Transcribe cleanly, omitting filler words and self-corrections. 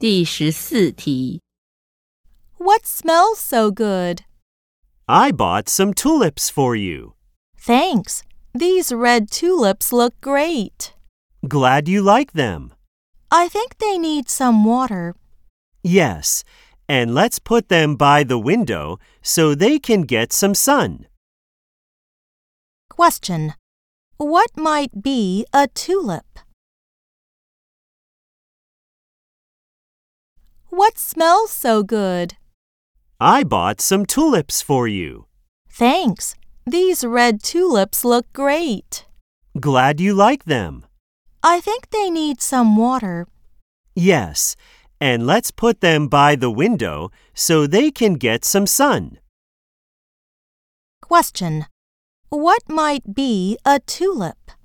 第14题 What smells so good? I bought some tulips for you. Thanks. These red tulips look great. Glad you like them. I think they need some water. Yes, and let's put them by the window so they can get some sun. Question. What might be a tulip? What smells so good? I bought some tulips for you. Thanks. These red tulips look great. Glad you like them. I think they need some water. Yes, and let's put them by the window so they can get some sun. Question. What might be a tulip?